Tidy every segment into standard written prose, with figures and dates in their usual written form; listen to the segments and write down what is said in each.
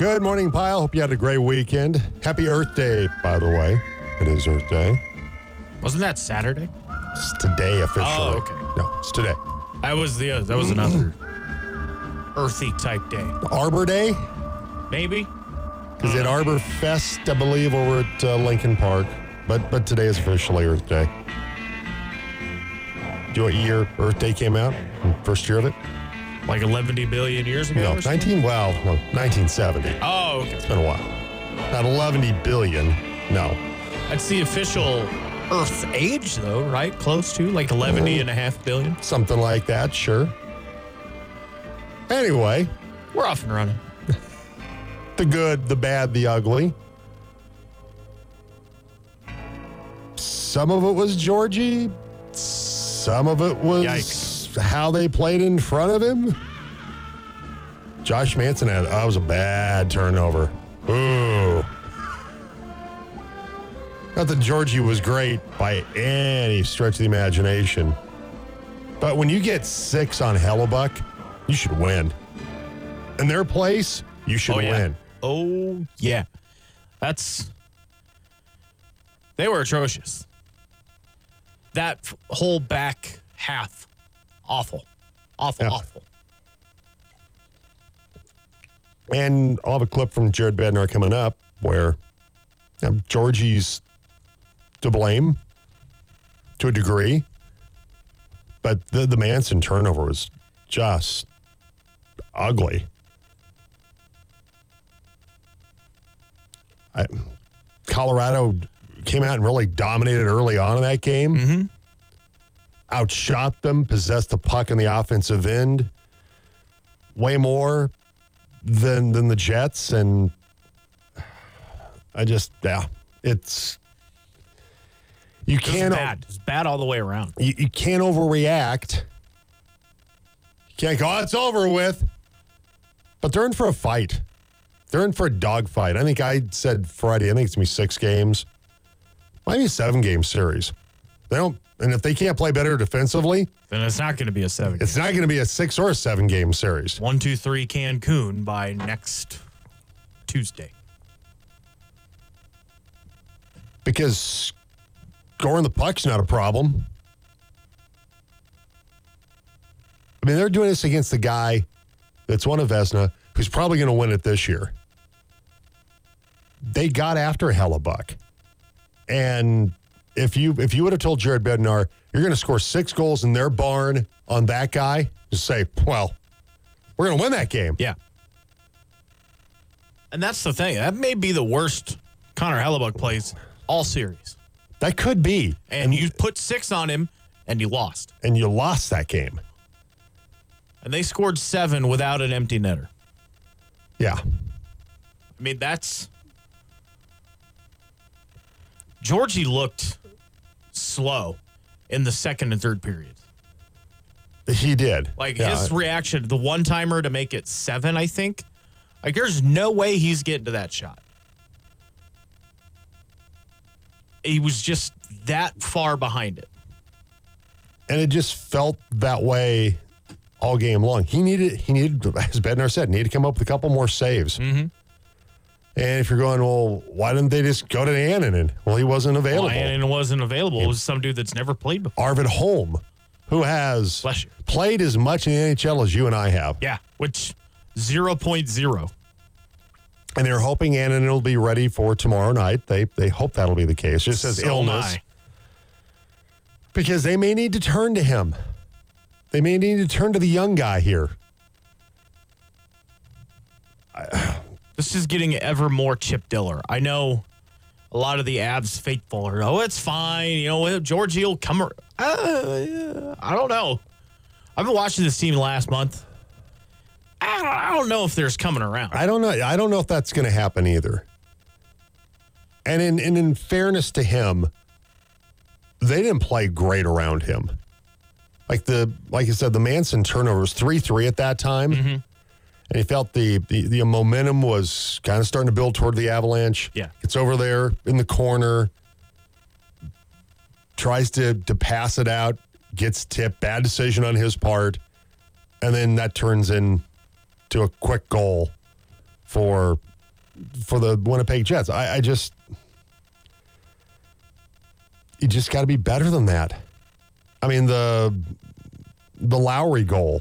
Good morning, Pile. Hope you had a great weekend. Happy Earth Day, by the way. It is Earth Day. Wasn't that Saturday? It's today officially. Oh, okay. No, it's today. That was another earthy type day. Arbor Day? Maybe. Is it Arbor Fest, I believe, over at Lincoln Park. But today is officially Earth Day. Do you know what year Earth Day came out? First year of it? Like 11 billion years ago? No, or something? 1970. Oh, okay. It's been a while. Not 11 billion. No. That's the official Earth age, though, right? Close to like 11 and a half billion. Something like that, sure. Anyway, We're off and running. the good, the bad, the ugly. Some of it was Georgie. Some of it was how they played in front of him. Josh Manson that was a bad turnover. Ooh. Not that Georgie was great by any stretch of the imagination. But when you get 6 on Hellebuck, you should win. In their place, you should win. Oh, yeah. They were atrocious. That whole back half, awful. Awful. And I'll have a clip from Jared Bednar coming up where Georgie's to blame to a degree, but the Manson turnover was just ugly. Colorado came out and really dominated early on in that game. Mm-hmm. Outshot them, possessed the puck in the offensive end way more than the Jets, and it's you can't. It's bad all the way around. You can't overreact. You can't go, it's over with. But they're in for a fight. They're in for a dogfight. I think I said Friday, I think it's going to be 6 games. Might be a 7-game series. And if they can't play better defensively, Then it's not going to be a 7. it's not going to be a 6 or a 7-game series. 1, 2, 3 Cancun by next Tuesday. Because scoring the puck's not a problem. I mean, they're doing this against the guy that's won a Vezina, who's probably going to win it this year. They got after Hellebuck. And if you would have told Jared Bednar, you're going to score 6 goals in their barn on that guy, just say, well, we're going to win that game. Yeah. And that's the thing. That may be the worst Connor Hellebuck plays all series. That could be. And you put 6 on him, and you lost. And you lost that game. And they scored 7 without an empty netter. Yeah. I mean, that's... Georgie looked slow in the second and third periods. He did. His reaction, the one-timer to make it 7, I think. Like, there's no way he's getting to that shot. He was just that far behind it. And it just felt that way all game long. He needed, as Bednar said, needed to come up with a couple more saves. Mm-hmm. And if you're going, well, why didn't they just go to Annunen? Well, he wasn't available. Annunen wasn't available. It was some dude that's never played before. Arvid Holm, who has played as much in the NHL as you and I have. Yeah, which 0.0. And they're hoping Annunen will be ready for tomorrow night. They hope that'll be the case. Just says illness. Because they may need to turn to him. They may need to turn to the young guy here. This is getting ever more Chip Diller. I know a lot of the Avs faithful are, it's fine. You know, Georgie will come. I don't know. I've been watching this team last month. I don't know if there's coming around. I don't know. I don't know if that's going to happen either. And in fairness to him, they didn't play great around him. Like I said, the Manson turnover was 3-3 at that time. Mm-hmm. And he felt the momentum was kind of starting to build toward the Avalanche. Yeah. It's over there in the corner. Tries to pass it out. Gets tipped. Bad decision on his part. And then that turns into a quick goal for for the Winnipeg Jets. You just got to be better than that. I mean, the Lowry goal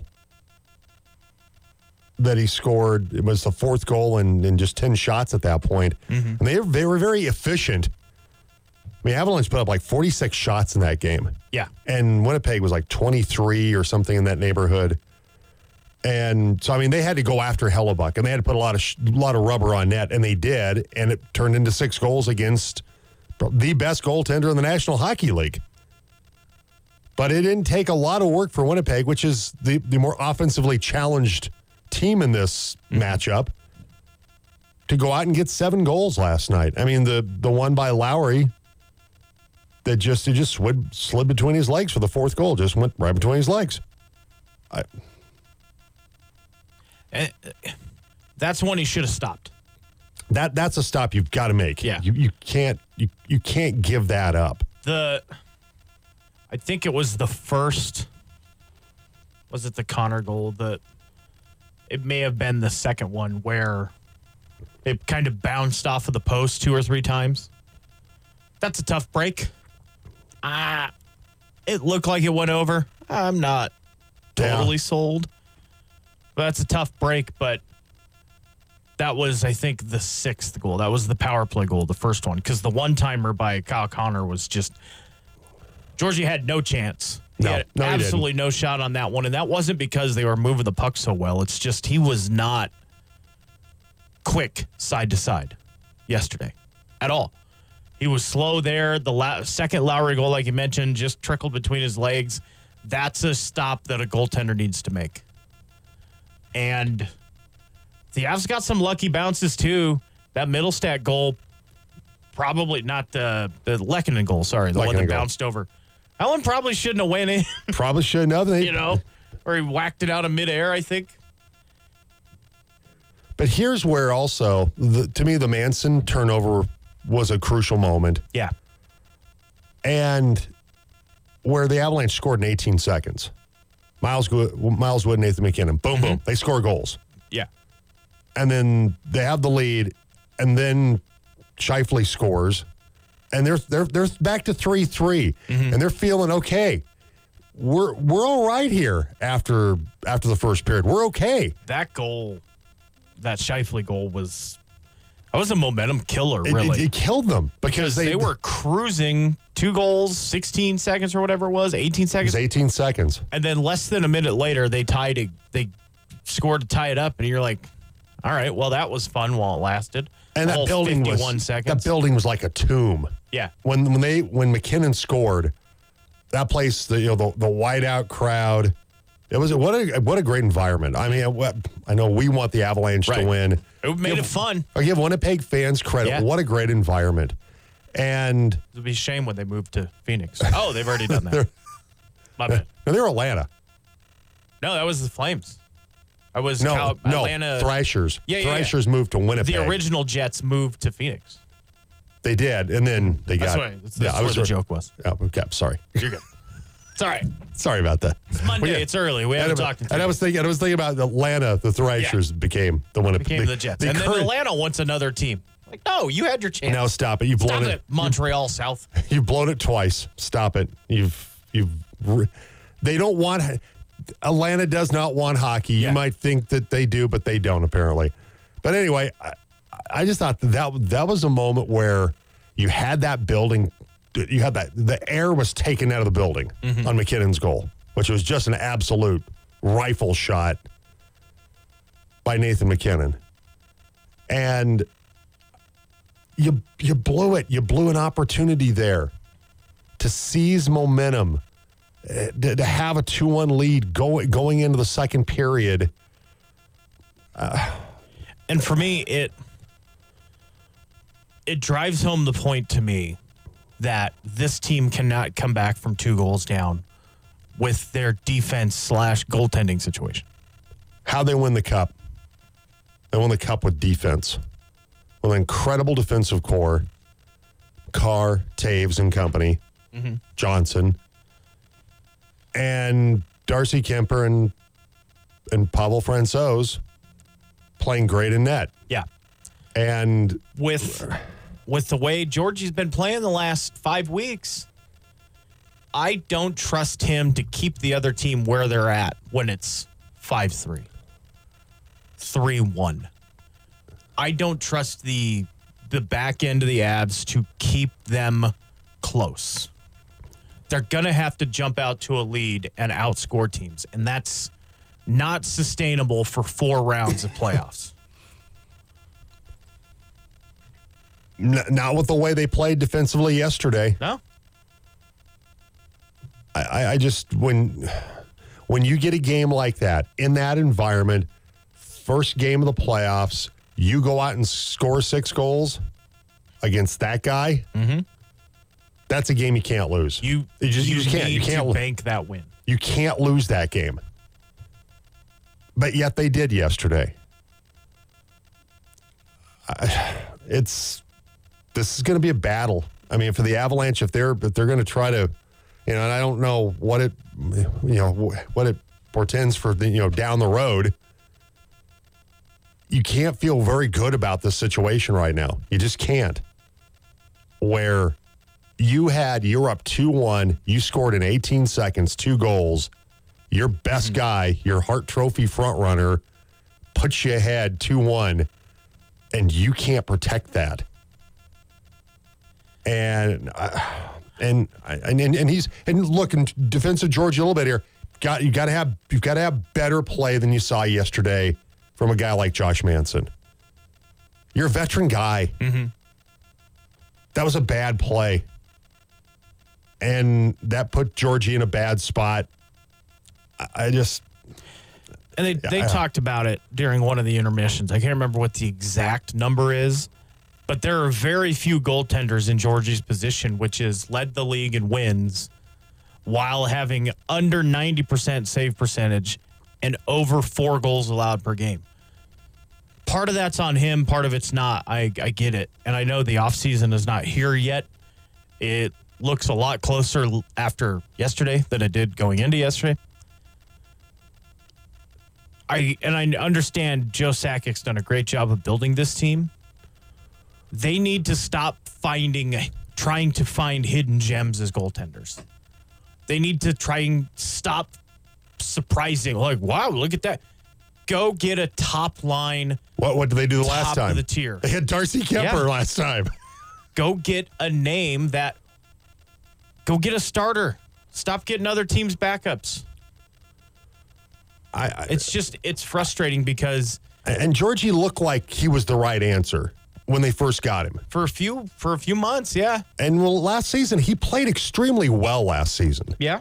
that he scored, it was the fourth goal in just 10 shots at that point. And they were very efficient. I mean, Avalanche put up like 46 shots in that game. Yeah. And Winnipeg was like 23 or something in that neighborhood. And so, I mean, they had to go after Hellebuck, and they had to put a lot of rubber on net, and they did, and it turned into 6 goals against the best goaltender in the National Hockey League. But it didn't take a lot of work for Winnipeg, which is the more offensively challenged team in this matchup, to go out and get 7 goals last night. I mean, the one by Lowry that just slid between his legs for the fourth goal, just went right between his legs. That's one he should have stopped. That's a stop you've got to make. Yeah. You can't give that up. I think it was the first. Was it the Connor goal? It may have been the second one where it kind of bounced off of the post 2 or 3 times. That's a tough break. It looked like it went over. I'm not totally sold. But that's a tough break, but that was, I think, the 6th goal. That was the power play goal, the first one, because the one-timer by Kyle Connor was just... Georgie had no chance. He had absolutely no shot on that one, and that wasn't because they were moving the puck so well. It's just he was not quick side to side yesterday at all. He was slow there. The second Lowry goal, like you mentioned, just trickled between his legs. That's a stop that a goaltender needs to make. And the Avs got some lucky bounces, too. That Middlestat goal, probably not the Lehkonen goal, sorry, the one that bounced over. That one probably shouldn't have went in. Probably shouldn't have. Or he whacked it out of midair, I think. But here's where also, to me, the Manson turnover was a crucial moment. Yeah. And where the Avalanche scored in 18 seconds. Miles Wood and Nathan MacKinnon. Boom, boom. They score goals. Yeah. And then they have the lead, and then Scheifele scores, and they're back to 3-3, and they're feeling okay. We're all right here after the first period. We're okay. That goal, that Scheifele goal was a momentum killer, really. It killed them because they were cruising 2 goals, 16 seconds or whatever it was, 18 seconds. It was 18 seconds. And then less than a minute later, they scored to tie it up, and you're like, all right, well, that was fun while it lasted. And that building 51 seconds. That building was like a tomb. Yeah. When MacKinnon scored, that place, the whiteout crowd, it was what a great environment. I mean, I know we want the Avalanche to win. It made it fun. I give Winnipeg fans credit. Yeah. What a great environment. And it would be a shame when they moved to Phoenix. Oh, they've already done that. My bad. No, they're Atlanta. No, that was the Flames. Atlanta. Thrashers. Yeah, Thrashers moved to Winnipeg. The original Jets moved to Phoenix. They did, and then they got... That's where the joke was. Oh, okay, sorry. You're good. It's all right. Sorry about that. It's Monday. It's early. We haven't talked. And I was thinking about Atlanta. The Thrashers became the Winnipeg. Became the Jets. And then Atlanta wants another team. Like, no, you had your chance. Now stop it. You've blown it. Montreal South. You've blown it twice. Stop it. They don't want... Atlanta does not want hockey. You might think that they do, but they don't, apparently. But anyway, I just thought that was a moment where you had that building, you had the air was taken out of the building on MacKinnon's goal, which was just an absolute rifle shot by Nathan MacKinnon. And you blew it. You blew an opportunity there to seize momentum. To have a 2-1 lead going into the second period. And for me, it drives home the point to me that this team cannot come back from 2 goals down with their defense / goaltending situation. How they win the cup. They won the cup with defense. With an incredible defensive core. Carr, Taves and company. Johnson. And Darcy Kemper and Pavel Francouz playing great in net. Yeah. And with the way Georgie's been playing the last 5 weeks, I don't trust him to keep the other team where they're at when it's 5-3, 3-1. I don't trust the back end of the Avs to keep them close. They're going to have to jump out to a lead and outscore teams, and that's not sustainable for 4 rounds of playoffs. Not with the way they played defensively yesterday. No? I just, when you get a game like that, in that environment, first game of the playoffs, you go out and score 6 goals against that guy, that's a game you can't lose. You can't bank that win. You can't lose that game. But yet they did yesterday. This is going to be a battle. I mean, for the Avalanche, if they're going to try to, and I don't know what it portends for down the road. You can't feel very good about this situation right now. You just can't. Where you're up 2-1, you scored in 18 seconds, 2 goals. Your best guy, your Hart Trophy frontrunner, puts you ahead 2-1, and you can't protect that. And look, in defense of Georgia a little bit here. You've got to have better play than you saw yesterday from a guy like Josh Manson. You're a veteran guy. Mm-hmm. That was a bad play, and that put Georgie in a bad spot. And they talked about it during one of the intermissions. I can't remember what the exact number is, but there are very few goaltenders in Georgie's position, which is led the league in wins while having under 90% save percentage and over 4 goals allowed per game. Part of that's on him, part of it's not. I get it. And I know the offseason is not here yet. It looks a lot closer after yesterday than it did going into yesterday. I understand Joe Sakic's done a great job of building this team. They need to stop trying to find hidden gems as goaltenders. They need to try and stop surprising. Like, wow, look at that. Go get a top line. What did they do the last time? Top of the tier. They had Darcy Kemper last time. Go get a name that. Go get a starter. Stop getting other teams' backups. It's frustrating because. And Georgie looked like he was the right answer when they first got him. For a few months, yeah. And last season, he played extremely well last season. Yeah.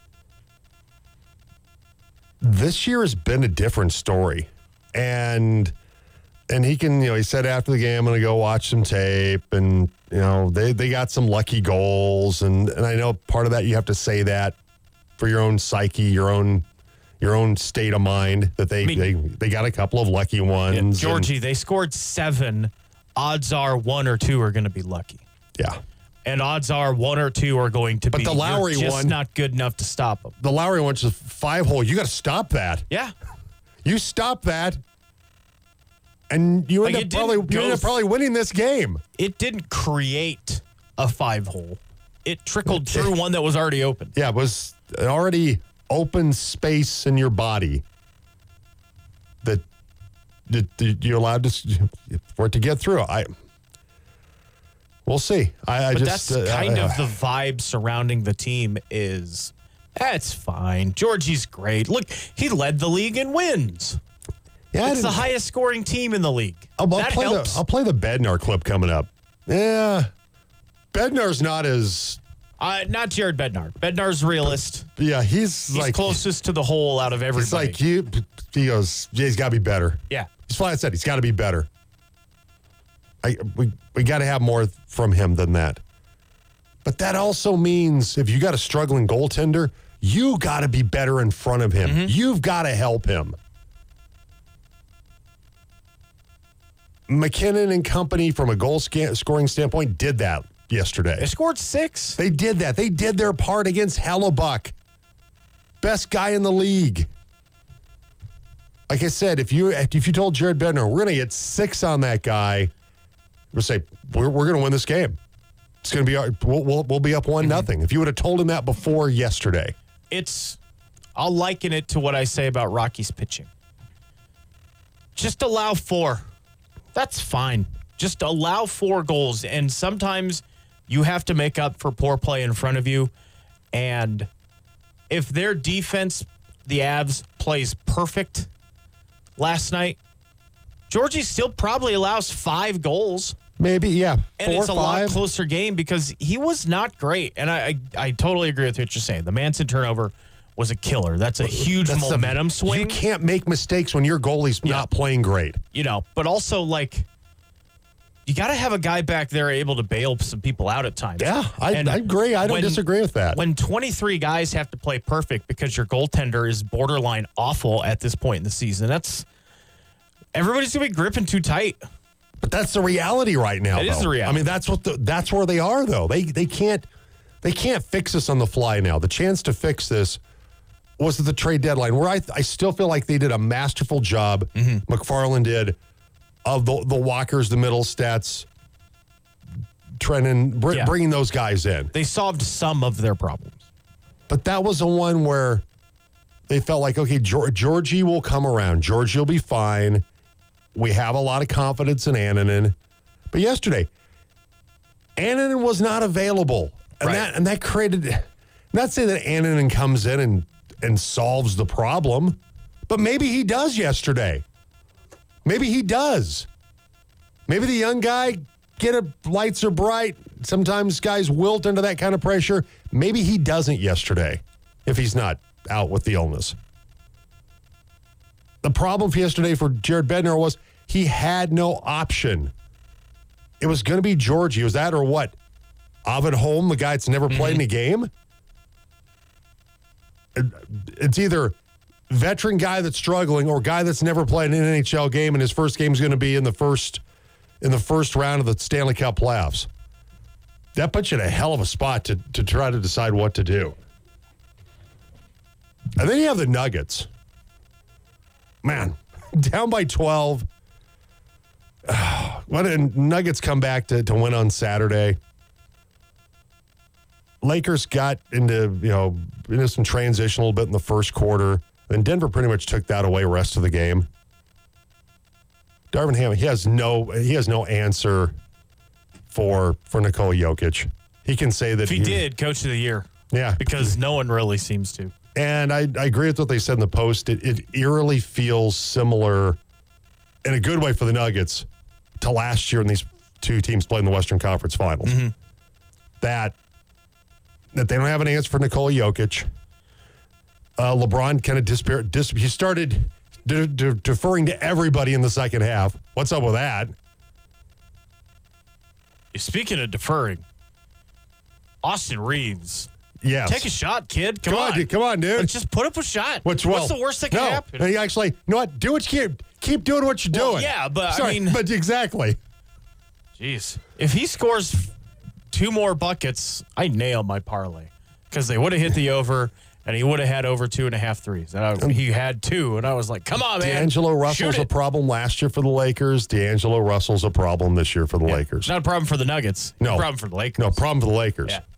This year has been a different story. And he can, he said after the game, I'm going to go watch some tape. And, they got some lucky goals. And I know part of that, you have to say that for your own psyche, your own state of mind, that they got a couple of lucky ones. Yeah, Georgie, they scored 7. Odds are 1 or 2 are going to be lucky. Yeah. And odds are 1 or 2 are going to be the Lowry just one, not good enough to stop them. The Lowry one's a 5-hole. You got to stop that. Yeah. You stop that, and you end up probably winning this game. It didn't create a 5-hole. It trickled through one that was already open. Yeah, it was an already open space in your body that you're allowed for it to get through. We'll see. That's kind of the vibe surrounding the team is, that's fine. Georgie's great. Look, he led the league in wins. Yeah, it's the highest scoring team in the league. I'll play the Bednar clip coming up. Yeah. Bednar's not as... not Jared Bednar. Bednar's realist. Yeah, he's like... closest to the hole out of everybody. It's like he goes, he's got to be better. Yeah. He's flat said he's got to be better. We got to have more from him than that. But that also means if you got a struggling goaltender, you got to be better in front of him. Mm-hmm. You've got to help him. McKinnon and company, from a goal scoring standpoint, did that yesterday. They scored 6. They did that. They did their part against Hellebuck. Best guy in the league. Like I said, if you told Jared Bednar, we're going to get 6 on that guy, would say, we're going to win this game. It's going to be, we'll be up 1-0. If you would have told him that before yesterday. I'll liken it to what I say about Rockies pitching. Just allow 4. That's fine. Just allow 4 goals. And sometimes you have to make up for poor play in front of you. And if their defense, the Avs, plays perfect last night, Georgie still probably allows 5 goals. Maybe, yeah. 4, And it's a 5. lot closer game because he was not great. And I totally agree with what you're saying. The Manson turnover was a killer. That's a huge momentum swing. You can't make mistakes when your goalie's not playing great. But also, you got to have a guy back there able to bail some people out at times. Yeah, I agree. I don't disagree with that. When 23 guys have to play perfect because your goaltender is borderline awful at this point in the season, everybody's going to be gripping too tight. But that's the reality right now. It is the reality. I mean, that's where they are, though. They can't fix this on the fly now. The chance to fix this was at the trade deadline, where I still feel like they did a masterful job. McFarland did, of the Walkers, the Middlestats, Trennan, bringing those guys in. They solved some of their problems. But that was the one where they felt like, okay, Georgie will come around. Georgie will be fine. We have a lot of confidence in Annunen. But yesterday, Annunen was not available. And that created, not saying that Annunen comes in and solves the problem, but maybe he does yesterday. Maybe he does. Maybe the young guy, lights are bright. Sometimes guys wilt under that kind of pressure. Maybe he doesn't yesterday if he's not out with the illness. The problem for yesterday for Jared Bednar was he had no option. It was going to be Georgie. Was that or what? Ovid Holm, the guy that's never played in a game? It's either veteran guy that's struggling or guy that's never played an NHL game, and his first game is going to be in the first round of the Stanley Cup playoffs. That puts you in a hell of a spot to try to decide what to do. And then you have the Nuggets. Man, down by 12. Nuggets come back to win on Saturday. Lakers got into some transition a little bit in the first quarter. Then Denver pretty much took that away rest of the game. Darvin Ham, he has no answer for Nikola Jokic. He can say that if he did, Coach of the Year. Yeah. Because no one really seems to. And I agree with what they said in the post. It eerily feels similar, in a good way for the Nuggets, to last year when these two teams played in the Western Conference Finals. That they don't have an answer for Nikola Jokic. LeBron kind of disappeared. He started deferring to everybody in the second half. What's up with that? Speaking of deferring, Austin Reeves. Yes. Take a shot, kid. Come on. Come on, dude. Let's just put up a shot. What's the worst that can happen? And actually, you know what? Do what you keep doing what you're doing. Yeah, but but exactly. Jeez. If he scores 2 more buckets, I nail my parlay because they would have hit the over and he would have had over 2.5 threes. And he had 2, and I was like, come on, man. D'Angelo Russell's a problem last year for the Lakers. D'Angelo Russell's a problem this year for the Lakers. Not a problem for the Nuggets. No. Problem for the Lakers. No, problem for the Lakers. Yeah.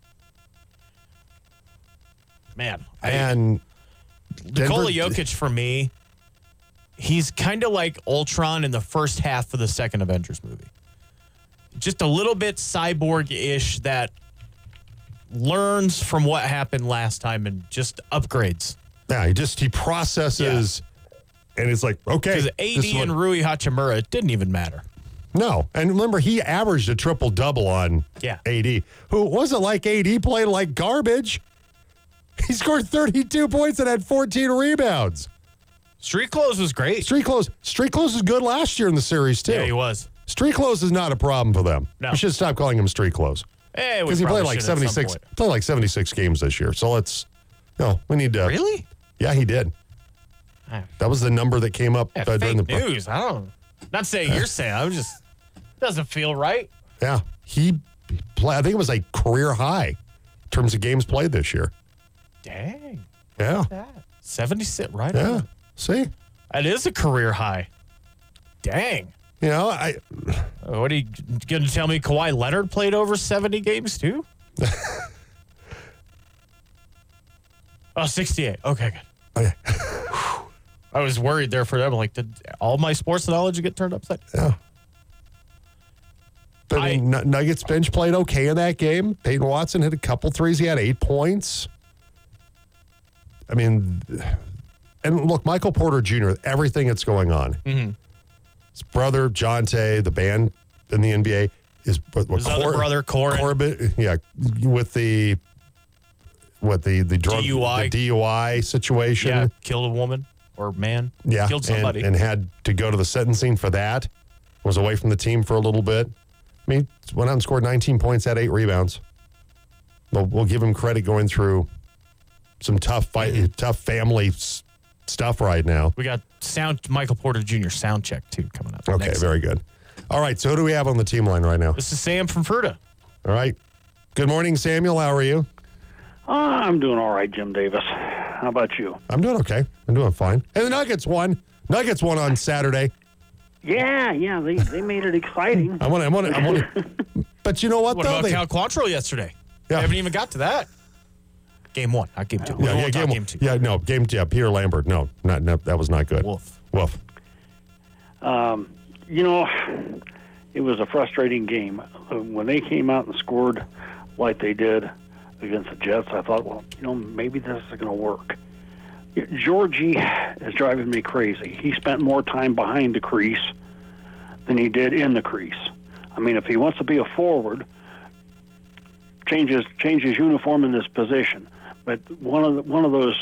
Man. And Nikola Jokic, for me, he's kind of like Ultron in the first half of the second Avengers movie. Just a little bit cyborg-ish that learns from what happened last time and just upgrades. Yeah, he processes and it's like, okay. Because AD and Rui Hachimura, it didn't even matter. No. And remember, he averaged a triple-double on AD. Who wasn't like AD played like garbage. He scored 32 points and had 14 rebounds. Street close was great. Street close was good last year in the series, too. Yeah, he was. Street close is not a problem for them. No. We should stop calling him street close. Because he played like 76. Played like 76 games this year. So we need to. Really? Yeah, he did. That was the number that came up during the news. I don't. Not saying you're saying. I'm just doesn't feel right. Yeah, he played. I think it was like career high in terms of games played this year. Dang. Yeah. 76. Right. Yeah. On. See, that is a career high. Dang. You know, What are you going to tell me? Kawhi Leonard played over 70 games too? 68. Okay, good. Okay. I was worried there for them. Like, did all my sports knowledge get turned upside down? Yeah. But Nuggets bench played okay in that game. Peyton Watson hit a couple threes. He had 8 points. I mean, and look, Michael Porter Jr., everything that's going on. Mm-hmm. His brother, Jonte, the band in the NBA, is his other brother, Corbett, yeah, with the drug DUI. the DUI situation. Yeah, killed a woman or man. Yeah, killed somebody. And had to go to the sentencing for that. Was away from the team for a little bit. I mean, went out and scored 19 points, had 8 rebounds. We'll give him credit going through some tough family stuff right now. We got Michael Porter Jr. sound check too coming up. Okay, very good. All right, so who do we have on the team line right now? This is Sam from Fruta. All right. Good morning, Samuel. How are you? I'm doing all right, Jim Davis. How about you? I'm doing okay. I'm doing fine. And the Nuggets won. Nuggets won on Saturday. Yeah, they made it exciting. I want to. But you know what? What about Cal Quantrill yesterday? Yeah. We haven't even got to that. Game 1, not game 2. Game 2. Yeah, no, game 2. Yeah, Peter Lambert. No, that was not good. Woof. It was a frustrating game. When they came out and scored like they did against the Jets, I thought, well, maybe this is going to work. Georgie is driving me crazy. He spent more time behind the crease than he did in the crease. I mean, if he wants to be a forward, change his uniform in this position. But one of those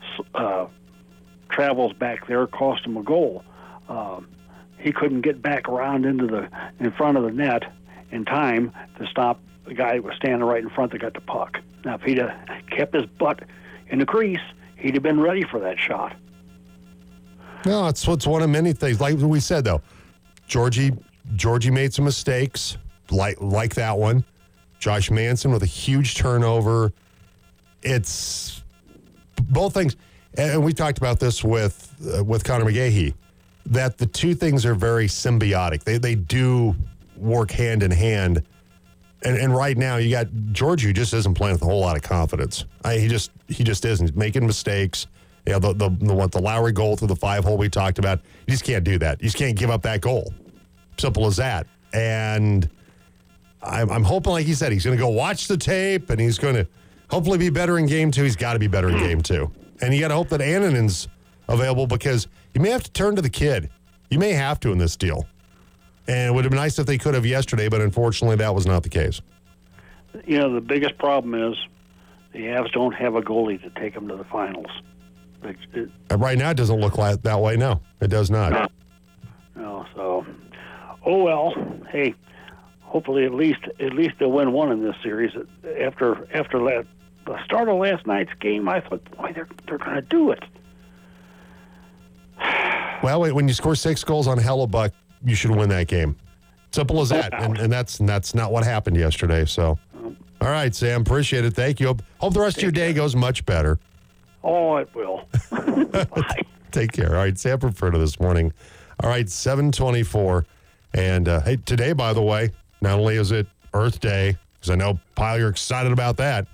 travels back there cost him a goal. He couldn't get back around in front of the net in time to stop the guy that was standing right in front that got the puck. Now, if he'd have kept his butt in the crease, he'd have been ready for that shot. No, it's one of many things. Like we said, though, Georgie made some mistakes, like that one. Josh Manson with a huge turnover. It's both things, and we talked about this with Connor McGahey, that the two things are very symbiotic. They do work hand in hand. And right now you got George, who just isn't playing with a whole lot of confidence. He just isn't. He's making mistakes. You know, the Lowry goal through the 5-hole we talked about. You just can't do that. You just can't give up that goal. Simple as that. And I'm hoping, like he said, he's going to go watch the tape, and he's going to hopefully be better in game 2. He's got to be better in game 2. And you got to hope that Annanen's available, because you may have to turn to the kid. You may have to in this deal. And it would have been nice if they could have yesterday, but unfortunately that was not the case. The biggest problem is the Avs don't have a goalie to take them to the finals. Right now it doesn't look like that way. No, it does not. No, so, oh well. Hey, hopefully at least they'll win one in this series. After the start of last night's game, I thought, boy, they're going to do it. Well, when you score 6 goals on Hellebuck, you should win that game. Simple as that. And that's not what happened yesterday. So, all right, Sam, appreciate it. Thank you. Hope the rest of your day goes much better. Oh, it will. Bye. Take care. All right, Sam Preferta this morning. All right, 7:24. And, hey, today, by the way, not only is it Earth Day, because I know, Pyle, you're excited about that,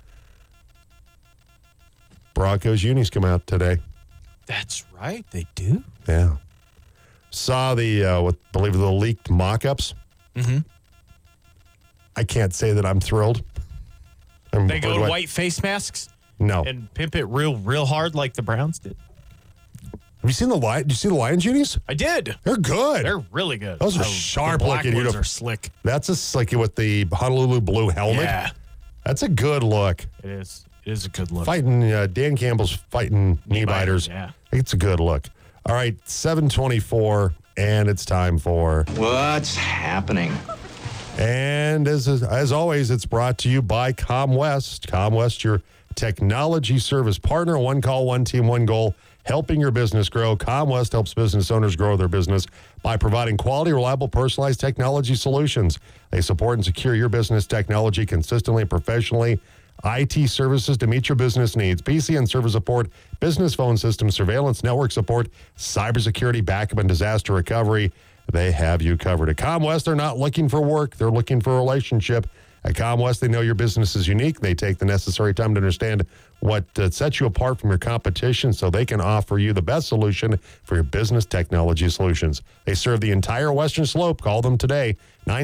Broncos unis come out today. That's right, they do. Yeah. Saw the leaked mock-ups. Mm-hmm. I can't say that I'm thrilled. They go to white face masks? No. And pimp it real hard like the Browns did. Have you seen did you see the Lions unis? I did. They're good. They're really good. Those are sharp looking. The black ones are slick. That's just like with the Honolulu blue helmet. Yeah. That's a good look. It is. It is a good look. Dan Campbell's fighting knee biters. Yeah. I think it's a good look. All right, 7:24, and it's time for What's Happening? And as always, it's brought to you by ComWest. ComWest, your technology service partner. One call, one team, one goal, helping your business grow. ComWest helps business owners grow their business by providing quality, reliable, personalized technology solutions. They support and secure your business technology consistently and professionally. IT services to meet your business needs, PC and server support, business phone system surveillance, network support, cybersecurity, backup, and disaster recovery. they have you covered. At ComWest, they're not looking for work. They're looking for a relationship. At ComWest, they know your business is unique. They take the necessary time to understand what sets you apart from your competition so they can offer you the best solution for your business technology solutions. They serve the entire Western Slope. Call them today,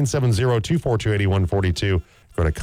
970-242-8142. Go to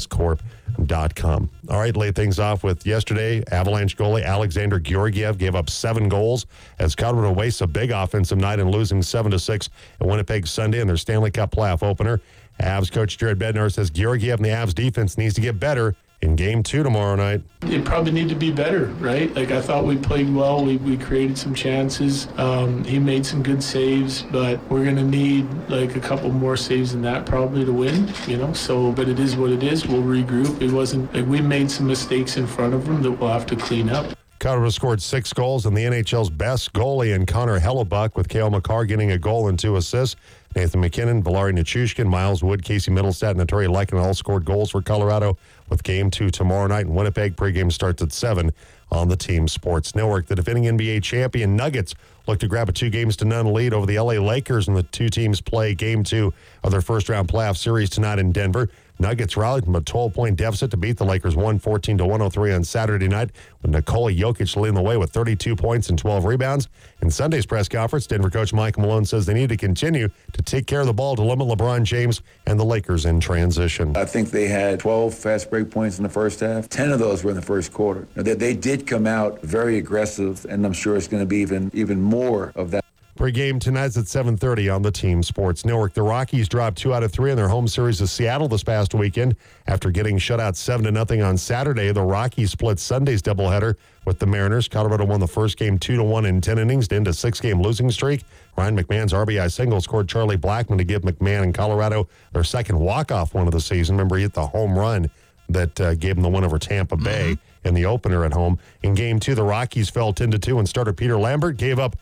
ComWestCorp.com. All right, lay things off with yesterday. Avalanche goalie Alexander Georgiev gave up 7 goals as Colorado wastes a big offensive night and losing 7-6 at Winnipeg Sunday in their Stanley Cup playoff opener. Avs coach Jared Bednar says Georgiev and the Avs defense needs to get better in Game 2 tomorrow night. It probably need to be better, right? Like, I thought we played well. We created some chances. He made some good saves, but we're going to need, like, a couple more saves than that probably to win, So, but it is what it is. We'll regroup. It wasn't, like, we made some mistakes in front of them that we'll have to clean up. Colorado scored 6 goals, and the NHL's best goalie in Connor Hellebuck, with Cale Makar getting a goal and 2 assists. Nathan McKinnon, Valeri Nichushkin, Miles Wood, Casey Middlestat, and Naturi Lehkonen all scored goals for Colorado, with Game 2 tomorrow night in Winnipeg. Pregame starts at 7 on the Team Sports Network. The defending NBA champion Nuggets look to grab a 2-0 lead over the LA Lakers, and the two teams play Game 2 of their first-round playoff series tonight in Denver. Nuggets rallied from a 12-point deficit to beat the Lakers 114-103 on Saturday night, with Nikola Jokic leading the way with 32 points and 12 rebounds. In Sunday's press conference, Denver coach Mike Malone says they need to continue to take care of the ball to limit LeBron James and the Lakers in transition. I think they had 12 fast break points in the first half. 10 of those were in the first quarter. They did come out very aggressive, and I'm sure it's going to be even more of that. Pre-game tonight's at 7:30 on the Team Sports Network. The Rockies dropped 2 out of 3 in their home series of Seattle this past weekend. After getting shut out 7-0 on Saturday, the Rockies split Sunday's doubleheader with the Mariners. Colorado won the first game 2-1 in 10 innings to end a 6-game losing streak. Ryan McMahon's RBI single scored Charlie Blackmon to give McMahon and Colorado their second walk-off win of the season. Remember, he hit the home run that gave them the win over Tampa Bay in the opener at home. In Game 2, the Rockies fell 10-2, and starter Peter Lambert gave up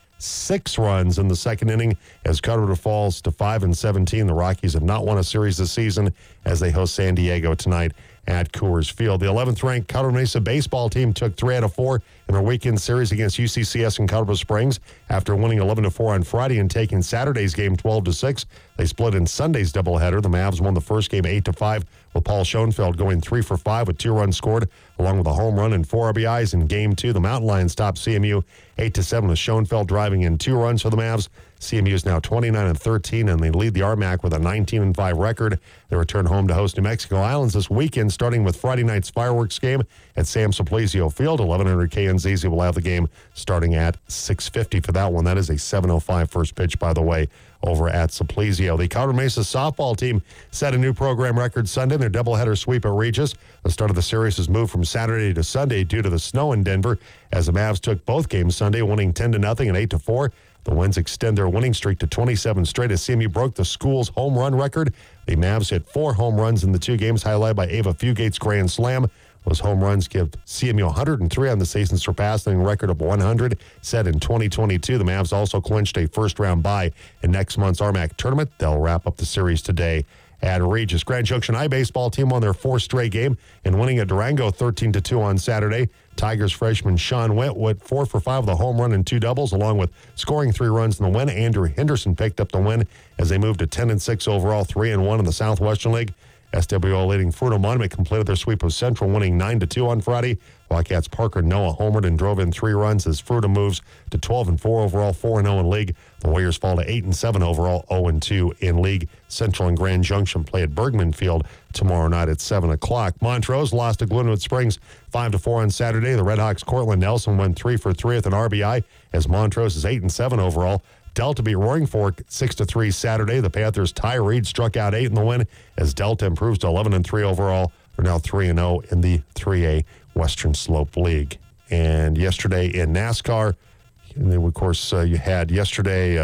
6 runs in the second inning as Colorado falls to 5-17. The Rockies have not won a series this season as they host San Diego tonight at Coors Field. The 11th-ranked Colorado Mesa baseball team took 3 out of 4 in their weekend series against UCCS in Colorado Springs after winning 11-4 on Friday and taking Saturday's game 12-6. They split in Sunday's doubleheader. The Mavs won the first game 8-5 with Paul Schoenfeld going 3 for 5 with 2 runs scored along with a home run and 4 RBIs. In Game 2, the Mountain Lions topped CMU 8-7 with Schoenfeld driving in 2 runs for the Mavs. CMU is now 29-13, and they lead the RMAC with a 19-5 record. They return home to host New Mexico Islands this weekend, starting with Friday night's fireworks game at Sam Simplicio Field. 1100 KNZZ will have the game starting at 6:50 for that one. That is a 7:05 first pitch, by the way, over at Simplicio. The Colorado Mesa softball team set a new program record Sunday in their doubleheader sweep at Regis. The start of the series has moved from Saturday to Sunday due to the snow in Denver, as the Mavs took both games Sunday, winning 10-0 and 8-4. The Winds extend their winning streak to 27 straight as CMU broke the school's home run record. The Mavs hit 4 home runs in the 2 games, highlighted by Ava Fugate's grand slam. Those home runs give CMU 103 on the season, surpassing a record of 100 set in 2022. The Mavs also clinched a first-round bye in next month's RMAC tournament. They'll wrap up the series today at Regis. Grand Junction High baseball team won their 4th straight game and winning at Durango 13-2 on Saturday. Tigers freshman Sean Wentwood 4 for 5 with a home run and 2 doubles, along with scoring 3 runs in the win. Andrew Henderson picked up the win as they moved to 10-6 overall, 3-1 in the Southwestern League. SWO leading Fruita Monument completed their sweep of Central, winning 9-2 on Friday. Wildcats Parker Noah homered and drove in 3 runs as Fruita moves to 12-4 overall, 4-0 in league. The Warriors fall to 8-7 overall, 0-2 in league. Central and Grand Junction play at Bergman Field tomorrow night at 7 o'clock. Montrose lost to Glenwood Springs 5-4 on Saturday. The Redhawks' Cortland Nelson went 3 for 3 with an RBI as Montrose is 8-7 overall. Delta beat Roaring Fork 6-3 Saturday. The Panthers' Ty Reed struck out 8 in the win as Delta improves to 11-3 overall. They're now 3-0 in the 3A Western Slope League. And yesterday in NASCAR, and then of course you had yesterday.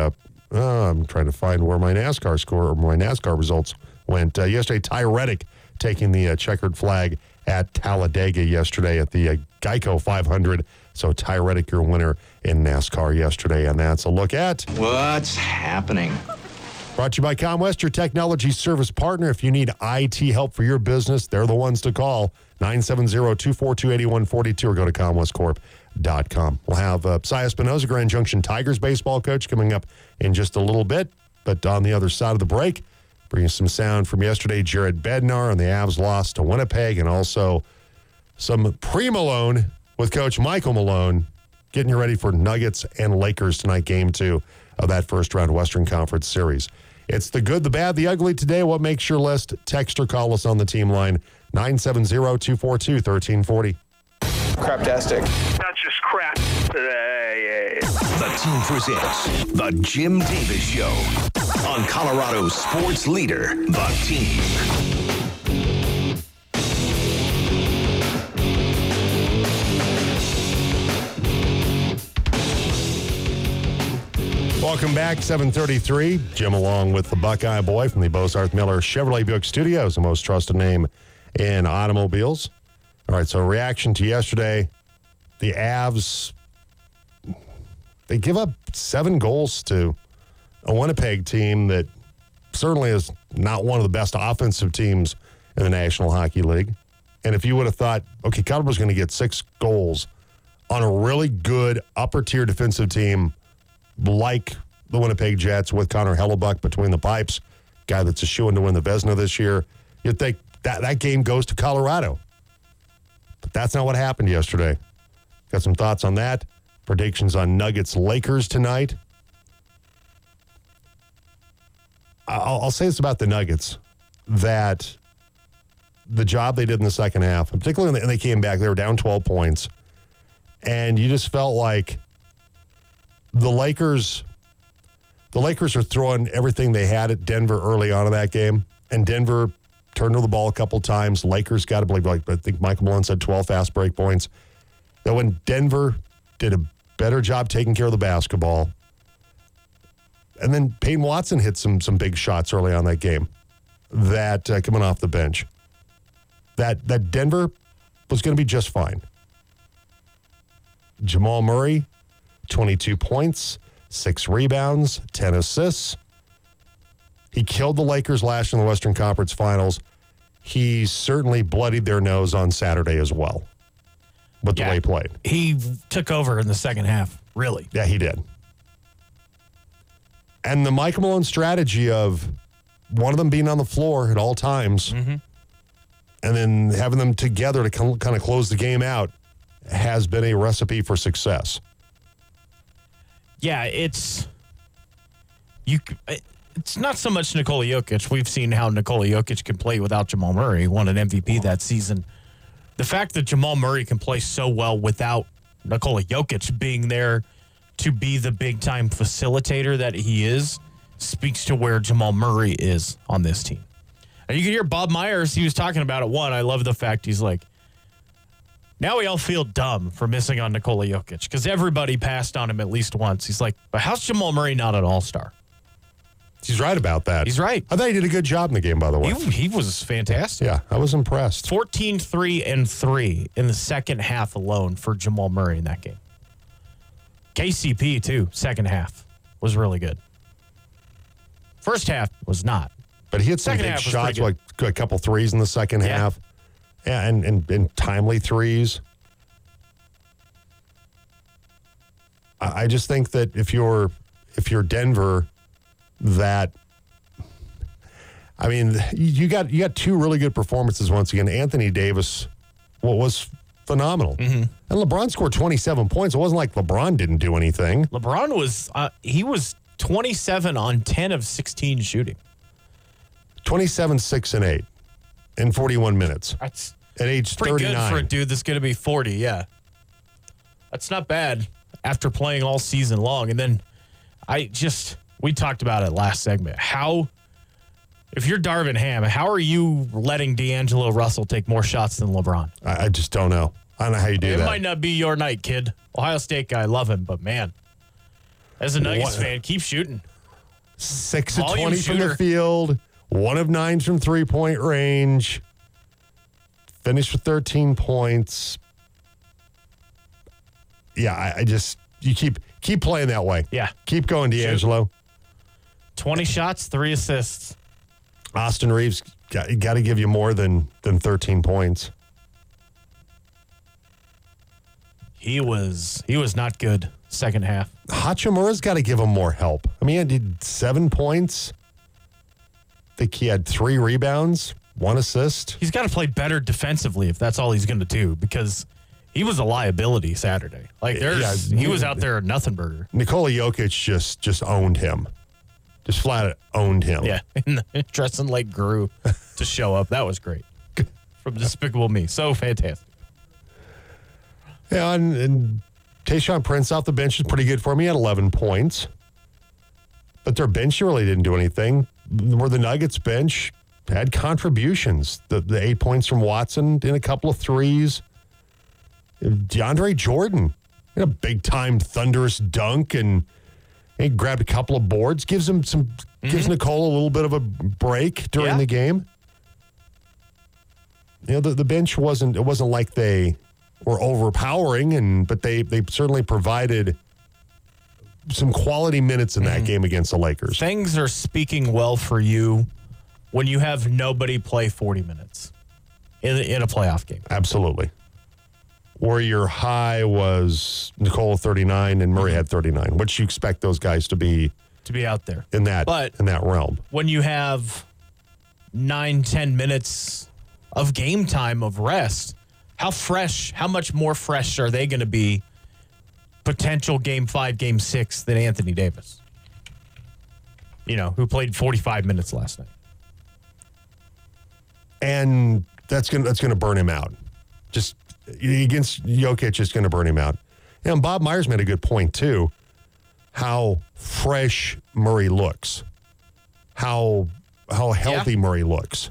I'm trying to find where my NASCAR score or my NASCAR results went. Yesterday, Ty Reddick taking the checkered flag at Talladega yesterday at the Geico 500. So Ty Reddick, your winner in NASCAR yesterday. And that's a look at What's happening. Brought to you by ComWest, your technology service partner. If you need IT help for your business, they're the ones to call. 970-242-8142 or go to ComWestCorp.com. We'll have Cy Espinoza, Grand Junction Tigers baseball coach, coming up in just a little bit. But on the other side of the break, bringing some sound from yesterday, Jared Bednar and the Avs lost to Winnipeg, and also some pre-Malone with Coach Michael Malone getting you ready for Nuggets and Lakers tonight, Game 2 of that first-round Western Conference Series. It's the good, the bad, the ugly today. What makes your list? Text or call us on the team line, 970-242-1340. Craptastic. That's just crap. The team presents The Jim Davis Show on Colorado's sports leader, The Team. Welcome back, 7:33. Jim along with the Buckeye Boy from the Bozarth Miller Chevrolet Buick Studios, the most trusted name in automobiles. All right, so reaction to yesterday. The Avs, they give up 7 goals to a Winnipeg team that certainly is not one of the best offensive teams in the National Hockey League. And if you would have thought, okay, Colorado's going to get 6 goals on a really good upper-tier defensive team like the Winnipeg Jets with Connor Hellebuck between the pipes, guy that's a shoo-in to win the Vezina this year, you'd think that game goes to Colorado. But that's not what happened yesterday. Got some thoughts on that. Predictions on Nuggets-Lakers tonight. I'll say this about the Nuggets, that the job they did in the second half, particularly when they came back, they were down 12 points, and you just felt like the Lakers are throwing everything they had at Denver early on in that game, and Denver turned to the ball a couple times. Lakers got to believe, like I think Michael Malone said, 12 fast break points. That when Denver did a better job taking care of the basketball, and then Peyton Watson hit some big shots early on that game, that coming off the bench, that Denver was going to be just fine. Jamal Murray, 22 points, 6 rebounds, 10 assists. He killed the Lakers last year in the Western Conference Finals. He certainly bloodied their nose on Saturday as well with the way he played. He took over in the second half, really. Yeah, he did. And the Michael Malone strategy of one of them being on the floor at all times and then having them together to kind of close the game out has been a recipe for success. Yeah, it's not so much Nikola Jokic. We've seen how Nikola Jokic can play without Jamal Murray. He won an MVP that season. The fact that Jamal Murray can play so well without Nikola Jokic being there to be the big-time facilitator that he is speaks to where Jamal Murray is on this team. And you can hear Bob Myers, he was talking about it. One, I love the fact he's like, now we all feel dumb for missing on Nikola Jokic because everybody passed on him at least once. He's like, but how's Jamal Murray not an all-star? He's right about that. He's right. I thought he did a good job in the game, by the way. He was fantastic. Yeah, I was impressed. 14, 3, and 3 in the second half alone for Jamal Murray in that game. KCP, too, second half was really good. First half was not. But he had some Second big half was shots, pretty like a couple threes in the second half. Yeah, and timely threes. I just think that if you're Denver, that I mean, you got 2 really good performances once again. Anthony Davis was phenomenal. And LeBron scored 27 points. It wasn't like LeBron didn't do anything. LeBron was he was 27 on 10 of 16 shooting. 27, 6, and 8 in 41 minutes. That's at age pretty 39. good for a dude that's going to be 40, yeah. That's not bad after playing all season long. And then we talked about it last segment. If you're Darvin Ham, how are you letting D'Angelo Russell take more shots than LeBron? I just don't know. I don't know how you do that. It might not be your night, kid. Ohio State guy, love him, but man, as a Nuggets fan, keep shooting. 6 of Volume 20 from the shooter. field, 1 of 9 from three-point range, finished with 13 points. Yeah, you keep playing that way. Yeah. Keep going, D'Angelo. 20 shots, 3 assists. Austin Reeves got to give you more than 13 points. He was not good second half. Hachimura's got to give him more help. I mean, he had 7 points. I think he had 3 rebounds, 1 assist. He's got to play better defensively if that's all he's going to do, because he was a liability Saturday. Like he was out there a nothing burger. Nikola Jokic just owned him. Just flat out owned him. Yeah, and Tristan Lake grew to show up. That was great. From Despicable Me. So fantastic. Yeah, and Tayshaun Prince off the bench is pretty good for him. He had 11 points. But their bench really didn't do anything. Where the Nuggets bench had contributions. The 8 points from Watson and a couple of threes. DeAndre Jordan had a big-time thunderous dunk, and he grabbed a couple of boards. Gives Nicole a little bit of a break during the game. You know, the bench wasn't like they were overpowering, but they certainly provided some quality minutes in that game against the Lakers. Things are speaking well for you when you have nobody play 40 minutes in a playoff game. Absolutely. Where your high was Nicole 39 and Murray had 39. What you expect those guys to be out there in that realm? When you have 9-10 minutes of game time of rest, how much more fresh are they going to be potential game 5, game 6 than Anthony Davis? You know, who played 45 minutes last night. And that's gonna burn him out. Just against Jokic is gonna burn him out. And Bob Myers made a good point too. How fresh Murray looks. How healthy Murray looks.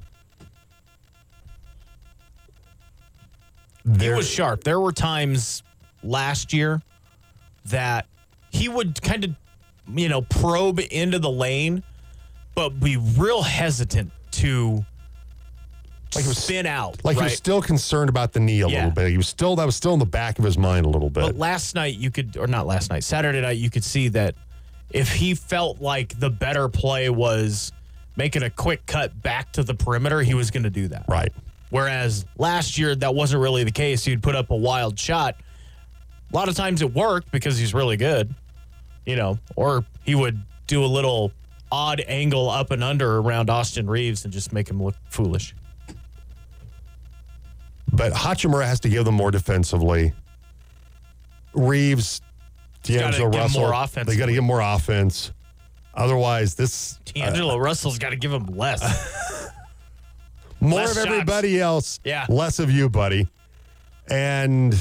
He was sharp. There were times last year that he would kind of, probe into the lane, but be real hesitant to spin out. Like, right? He was still concerned about the knee a little bit. That was still in the back of his mind a little bit. But Saturday night, you could see that if he felt like the better play was making a quick cut back to the perimeter, he was going to do that. Right. Whereas last year, that wasn't really the case. He'd put up a wild shot. A lot of times it worked because he's really good, or he would do a little odd angle up and under around Austin Reeves and just make him look foolish. But Hachimura has to give them more defensively. Reeves, D'Angelo Russell, they got to give more offense. Otherwise, D'Angelo Russell's got to give him less. More less of everybody else, less of you, buddy. And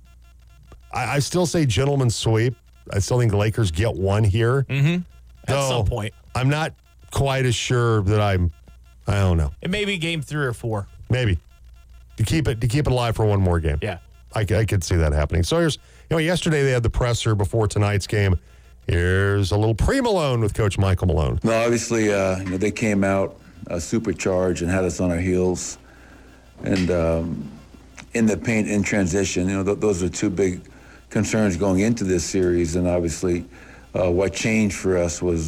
I still say gentleman's sweep. I still think the Lakers get one here. Mm-hmm. At some point. I'm not quite as sure that I don't know. It may be game 3 or 4. Maybe. To keep it alive for one more game. Yeah. I could see that happening. So yesterday they had the presser before tonight's game. Here's a little pre-Malone with Coach Michael Malone. No, obviously, they came out supercharged and had us on our heels. And in the paint in transition, those are two big concerns going into this series. And obviously, what changed for us was,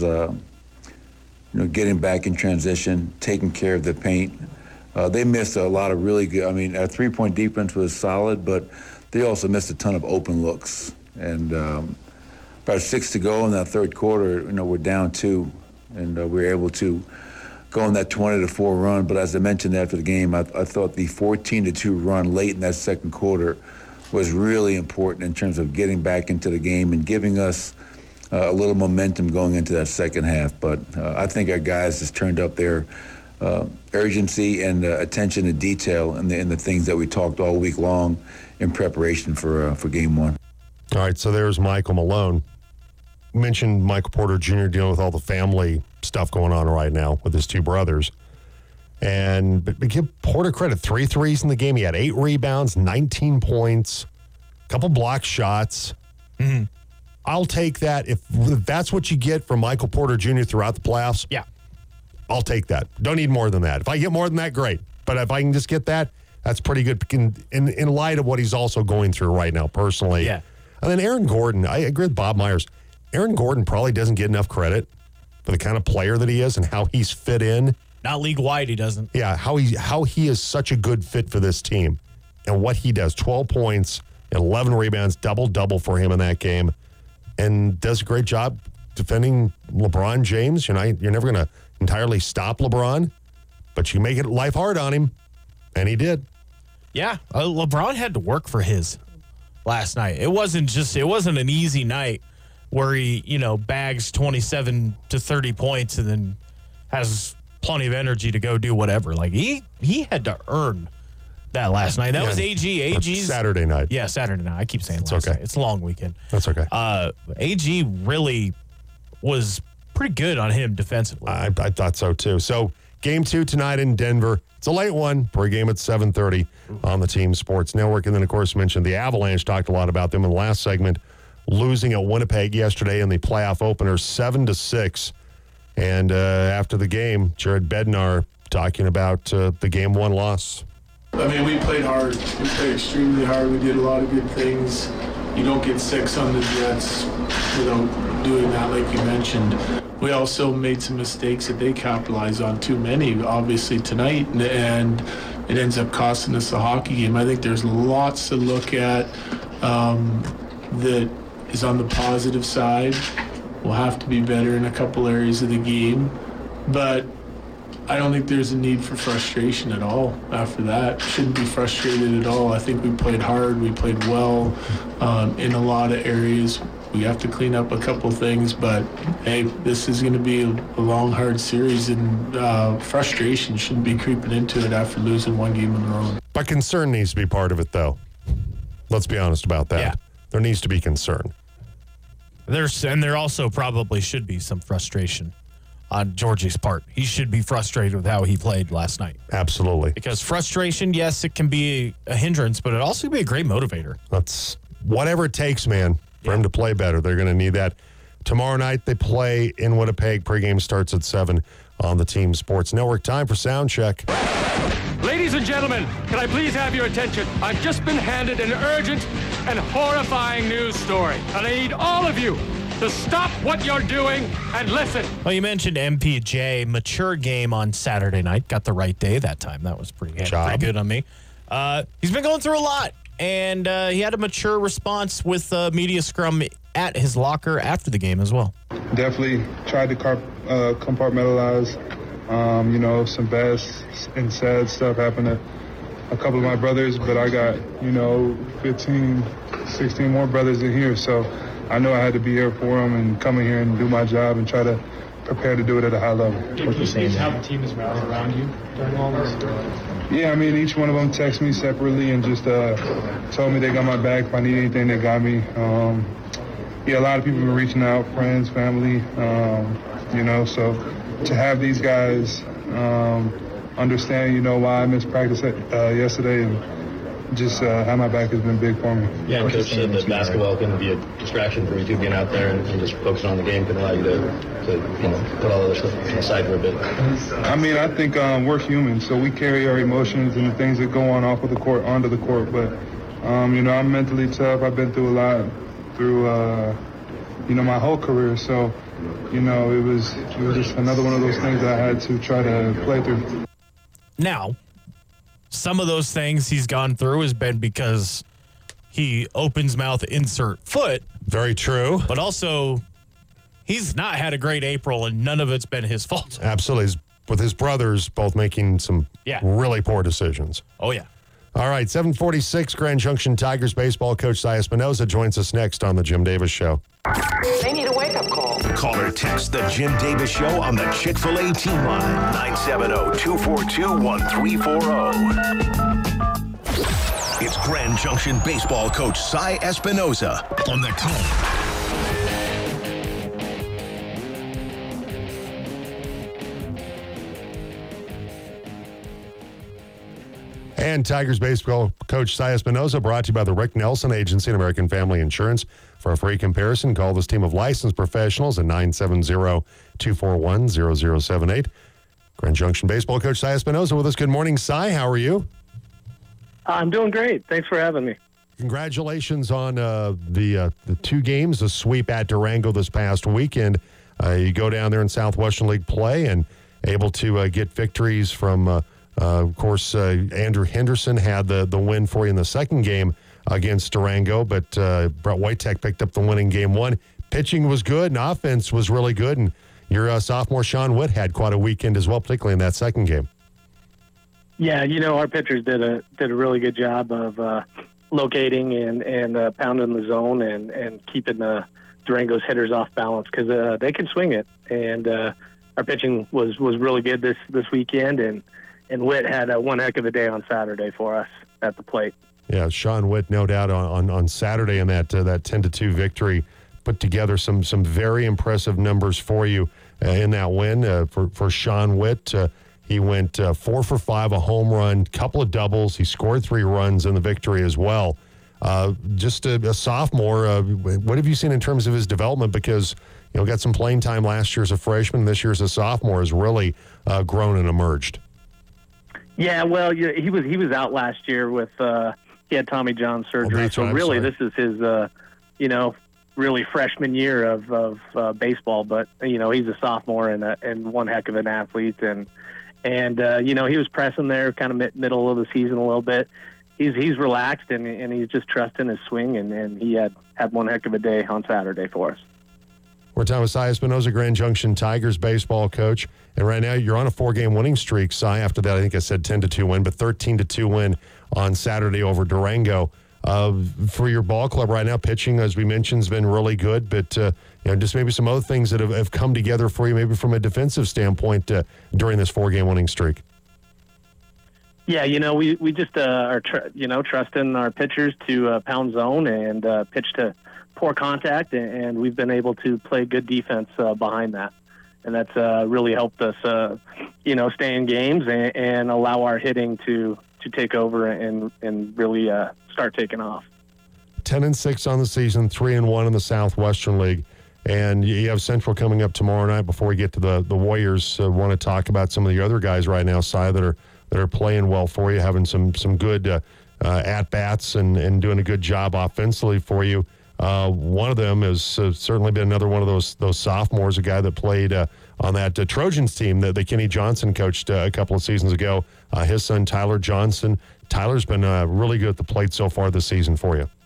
getting back in transition, taking care of the paint. They missed a lot of really good. I mean, our three-point defense was solid, but they also missed a ton of open looks. And about 6 to go in that third quarter, we're down 2, and we were able to go on that 20-4 run. But as I mentioned after the game, I thought the 14-2 run late in that second quarter was really important in terms of getting back into the game and giving us a little momentum going into that second half. But I think our guys just turned up their urgency and attention to detail in the things that we talked all week long in preparation for game 1. All right, so there's Michael Malone. Mentioned Michael Porter Jr. dealing with all the family stuff going on right now with his 2 brothers. But give Porter credit. 3 threes in the game. He had 8 rebounds, 19 points, a couple block shots. Mm-hmm. I'll take that. If that's what you get from Michael Porter Jr. throughout the playoffs, I'll take that. Don't need more than that. If I get more than that, great. But if I can just get that, that's pretty good in light of what he's also going through right now personally. Yeah. And then Aaron Gordon, I agree with Bob Myers. Aaron Gordon probably doesn't get enough credit for the kind of player that he is and how he's fit in. Not league-wide, he doesn't. Yeah, how he is such a good fit for this team and what he does. 12 points, 11 rebounds, double-double for him in that game, and does a great job defending LeBron James. You're never going to entirely stop LeBron, but you make it life hard on him, and he did. Yeah, LeBron had to work for his last night. It wasn't an easy night where he, bags 27 to 30 points and then has plenty of energy to go do whatever. Like he had to earn that last night. That was AG. AG's Saturday night. Yeah, Saturday night. I keep saying it's last okay. night. It's a long weekend. That's okay. AG really was pretty good on him defensively. I thought so too. So Game 2 tonight in Denver. It's a late one. Pregame at 7:30 on the Team Sports Network. And then, of course, mentioned the Avalanche. Talked a lot about them in the last segment, losing at Winnipeg yesterday in the playoff opener 7-6. And after the game, Jared Bednar talking about the Game 1 loss. I mean, we played hard. We played extremely hard. We did a lot of good things. You don't get 6 on the Jets without doing that, like you mentioned. We also made some mistakes that they capitalized on, too many, obviously, tonight, and it ends up costing us the hockey game. I think there's lots to look at that is on the positive side. We'll have to be better in a couple areas of the game, but I don't think there's a need for frustration at all after that. Shouldn't be frustrated at all. I think we played hard. We played well in a lot of areas. We have to clean up a couple things, but, hey, this is going to be a long, hard series, and frustration shouldn't be creeping into it after losing one game in a row. But concern needs to be part of it, though. Let's be honest about that. Yeah. There needs to be concern. There also probably should be some frustration on Georgie's part. He should be frustrated with how he played last night. Absolutely. Because frustration, yes, it can be a hindrance, but it also can be a great motivator. That's whatever it takes, man, for him to play better. They're going to need that. Tomorrow night, they play in Winnipeg. Pregame starts at 7 on the Team Sports Network. Time for Sound Check. Ladies and gentlemen, can I please have your attention? I've just been handed an urgent and horrifying news story, and I need all of you to stop what you're doing and listen. Well, you mentioned MPJ. Mature game on Saturday night. Got the right day that time. That was pretty good on me. He's been going through a lot, and he had a mature response with media scrum at his locker after the game as well. Definitely tried to compartmentalize. Some bad and sad stuff happened to a couple of my brothers, but I got, 15, 16 more brothers in here, so I know I had to be here for them and come in here and do my job and try to prepare to do it at a high level. What you're saying, how the team is rallied around you during all this? Yeah, I mean, each one of them texted me separately and just told me they got my back. If I need anything, they got me. A lot of people have been reaching out, friends, family, so to have these guys understand, why I missed practice yesterday and just have my back has been big for me. Yeah, and Coach said that basketball can be a distraction for you too, being out there and just focusing on the game can allow you to put all other stuff aside for a bit. I mean, I think we're human, so we carry our emotions and the things that go on off of the court onto the court. But I'm mentally tough. I've been through a lot through my whole career. So it was just another one of those things that I had to try to play through. Now, some of those things he's gone through has been because he opens mouth, insert foot. Very true. But also, he's not had a great April, and none of it's been his fault. Absolutely. With his brothers both making some really poor decisions. Oh, yeah. All right, 7:46, Grand Junction Tigers baseball coach Cy Espinoza joins us next on the Jim Davis Show. They need a wake-up call. Call or text the Jim Davis Show on the Chick-fil-A team line, 970-242-1340. It's Grand Junction baseball coach Cy Espinoza on the team. And Tigers baseball coach Cy Espinoza brought to you by the Rick Nelson Agency and American Family Insurance. For a free comparison, call this team of licensed professionals at 970-241-0078. Grand Junction baseball coach Cy Espinoza with us. Good morning, Cy. How are you? I'm doing great. Thanks for having me. Congratulations on the 2 games, the sweep at Durango this past weekend. You go down there in Southwestern League play and able to get victories from, of course, Andrew Henderson had the win for you in the second game against Durango, but Brett Whitek picked up the winning game one. Pitching was good, and offense was really good, and your sophomore Sean Witt had quite a weekend as well, particularly in that second game. Yeah, our pitchers did a really good job of locating and pounding the zone and keeping Durango's hitters off balance because they can swing it. And our pitching was really good this weekend, and Witt had one heck of a day on Saturday for us at the plate. Yeah, Sean Witt, no doubt, on Saturday in that 10-2 victory, put together some very impressive numbers for you in that win. For Sean Witt, he went 4 for 5, a home run, couple of doubles. He scored 3 runs in the victory as well. Just a sophomore. What have you seen in terms of his development? Because got some playing time last year as a freshman. This year as a sophomore has really grown and emerged. Yeah, well, he was out last year with he had Tommy John surgery. So really, this is his really freshman year of baseball. But he's a sophomore and one heck of an athlete. And he was pressing there, kind of middle of the season a little bit. He's relaxed and he's just trusting his swing. And he had one heck of a day on Saturday for us. We're talking with Cy Espinoza, Grand Junction Tigers baseball coach. And right now you're on a 4-game winning streak, Cy. After that, I think I said 10-2 win, but 13-2 win on Saturday over Durango. For your ball club right now, pitching, as we mentioned, has been really good, but just maybe some other things that have come together for you, maybe from a defensive standpoint during this 4-game winning streak. Yeah, we just are trusting our pitchers to pound zone and pitch to poor contact, and we've been able to play good defense behind that. And that's really helped us, stay in games and allow our hitting to take over and really start taking off. 10-6 on the season, 3-1 in the Southwestern League. And you have Central coming up tomorrow night. Before we get to the Warriors, want to talk about some of the other guys right now, Cy, that are playing well for you, having some good at-bats and doing a good job offensively for you. One of them has certainly been another one of those sophomores, a guy that played on that Trojans team that Kenny Johnson coached a couple of seasons ago. His son, Tyler Johnson. Tyler's been really good at the plate so far this season for you.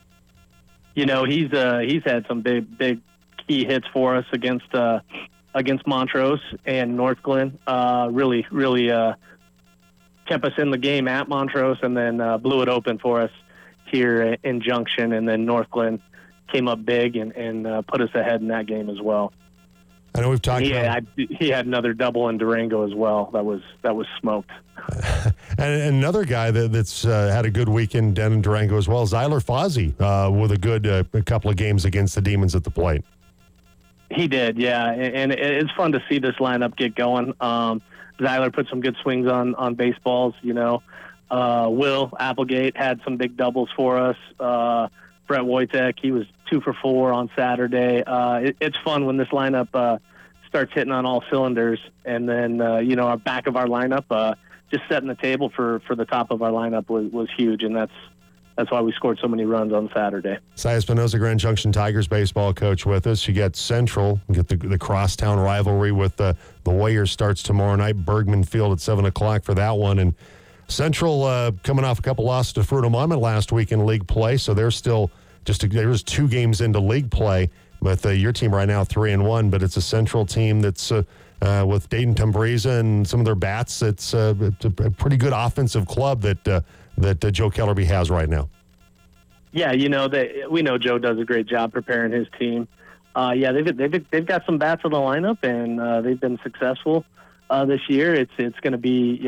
He's had some big key hits for us against Montrose and North Glen. Really kept us in the game at Montrose and then blew it open for us here in Junction, and then North Glen came up big and put us ahead in that game as well. I know we've talked about... He had another double in Durango as well. That was smoked. And another guy that's had a good weekend down in Durango as well, Zyler Fozzie, with a good a couple of games against the Demons at the plate. He did, yeah. And it's fun to see this lineup get going. Zyler put some good swings on baseballs, Will Applegate had some big doubles for us. Brett Wojtek, he was 2 for 4 on Saturday. It's fun when this lineup starts hitting on all cylinders, and then our back of our lineup, just setting the table for the top of our lineup was huge, and that's why we scored so many runs on Saturday. Cy Espinoza, Grand Junction Tigers baseball coach with us. You get Central, you get the crosstown rivalry with the Warriors starts tomorrow night, Bergman Field at 7 o'clock for that one, and Central coming off a couple losses to Fruita Monument last week in league play, so they're still there's 2 games into league play with your team right now 3-1, but it's a Central team that's with Dayton Tumbriza and some of their bats. It's a pretty good offensive club that Joe Kellerby has right now. Yeah, we know Joe does a great job preparing his team. They've got some bats in the lineup, and they've been successful this year. It's going to be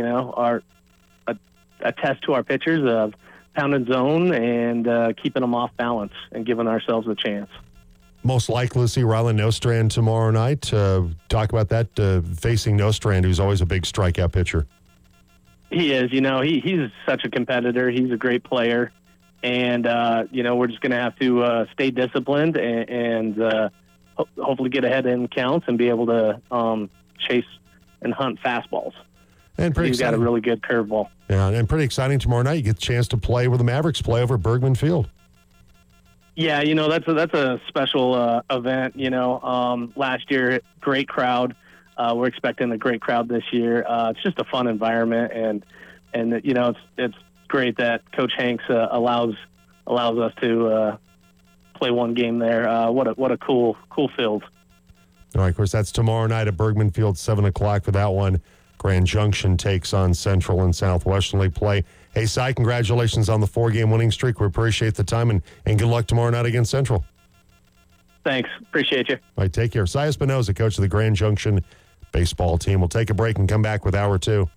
a test to our pitchers of pounding zone and keeping them off balance and giving ourselves a chance. Most likely to see Rylan Nostrand tomorrow night. Talk about that, facing Nostrand, who's always a big strikeout pitcher. He is. He's such a competitor. He's a great player. And, we're just going to have to stay disciplined and hopefully get ahead in counts and be able to chase and hunt fastballs. And pretty He's exciting. got a really good curveball. Yeah, and pretty exciting tomorrow night. You get a chance to play where the Mavericks play over at Bergman Field. Yeah, that's a special event. Last year, great crowd. We're expecting a great crowd this year. It's just a fun environment, and it's great that Coach Hanks allows allows us to play one game there. What a cool field. All right, of course, that's tomorrow night at Bergman Field, 7 o'clock for that one. Grand Junction takes on Central and Southwestern League play. Hey, Cy, congratulations on the 4-game winning streak. We appreciate the time, and good luck tomorrow night against Central. Thanks. Appreciate you. All right, take care. Cy Espinoza, coach of the Grand Junction baseball team. We'll take a break and come back with Hour 2.